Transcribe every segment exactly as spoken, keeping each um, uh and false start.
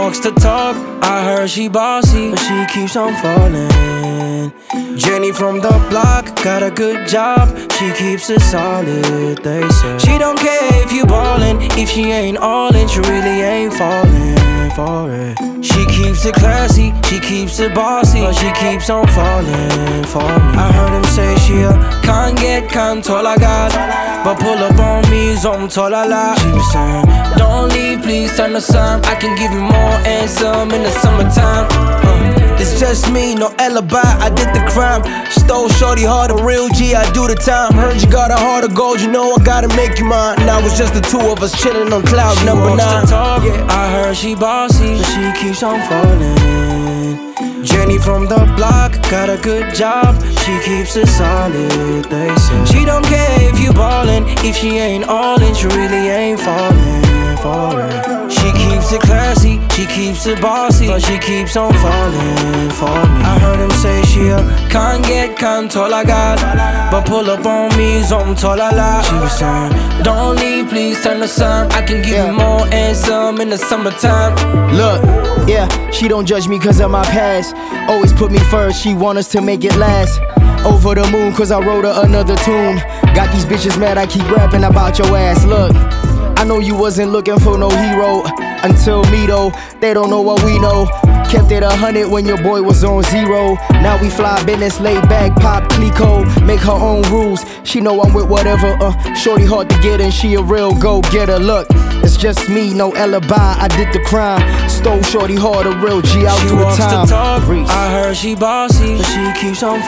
walks the talk, I heard she bossy, but she keeps on falling. Jenny from the block, got a good job, she keeps it solid, they say. She don't care if you ballin', if she ain't all in, she really ain't falling for it. She keeps it classy, she keeps it bossy, but she keeps on falling for me. I heard him say she a can't get can't all I got, but pull up on me, zom tolala. She was saying, don't leave, please turn the sun, I can give you more and some in the summertime. uh. It's just me, no alibi, I did the crime. Stole shorty hard, a real G, I do the time. Heard you got a heart of gold, you know I gotta make you mine. Now it's just the two of us chilling on cloud she number nine. The talk, yeah. I heard she bossy, but she keeps on falling. Jenny from the block, got a good job, she keeps it solid, they say. She don't care if you ballin', if she ain't all in, she really ain't falling for it. She keeps it classy, she keeps it bossy, but she keeps on falling for me. I heard him say she a can't get can't all I got, but pull up on me, zom tolala. She was saying, don't leave, please turn the sun, I can give yeah. you more and some in the summertime. Look, yeah, she don't judge me cause of my past, always put me first, she want us to make it last. Over the moon cause I wrote her another tune. Got these bitches mad, I keep rapping about your ass. Look, I know you wasn't looking for no hero until me though, they don't know what we know. Kept it a hundred when your boy was on zero. Now we fly business, laid back, pop Clico, make her own rules. She know I'm with whatever, uh, shorty hard to get and she a real go-getter. Look, it's just me, no alibi, I did the crime. Stole shorty hard, a real G out she through the walks time. The talk, I heard she bossy, but she keeps on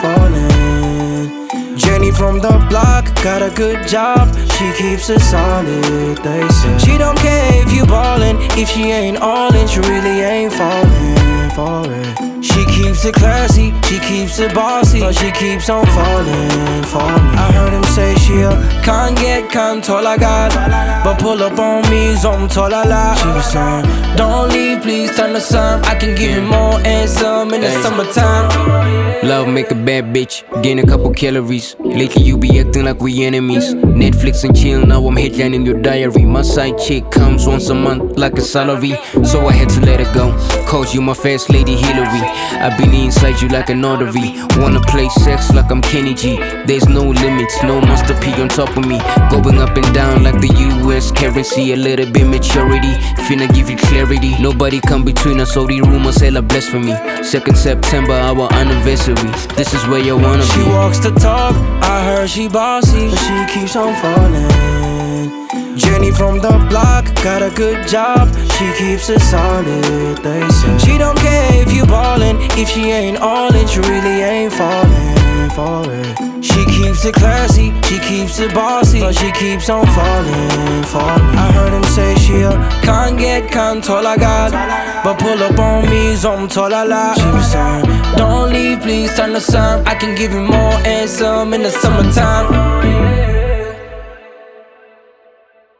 falling. Jenny from the block, got a good job, she keeps it solid, they say. She don't care if you ballin', if she ain't all in, she really ain't falling for it. She keeps it classy, she keeps it bossy, but she keeps on falling for me. I heard him say she a can't get can't all I got, but pull up on me, zom tolala. She was saying, don't leave, please turn the sun, I can give you more and some in the summertime. Love make a bad bitch, gain a couple calories. Lately you be acting like we enemies. Netflix and chill, now I'm headlining your diary. My side chick comes once a month like a salary, so I had to let her go, cause you my first lady Hillary. I been inside you like an artery. Wanna play sex like I'm Kenny G. There's no limits, no Master P on top of me. Going up and down like the U S currency. A little bit maturity, finna give you clarity. Nobody come between us, so the rumors hella blasphemy. Second September, our anniversary. This is where you wanna she be. She walks the talk, I heard she bossy, but she keeps on falling. Jenny from the block, got a good job, she keeps it solid, they say. She don't care if you ballin', if she ain't all in, she really ain't falling for it. She keeps it classy, she keeps it bossy, but she keeps on falling for me. I heard him say she a can't get can't all I got, but pull up on me, zom tolala. She was saying, don't leave, please turn the sun, I can give you more and some in the summertime.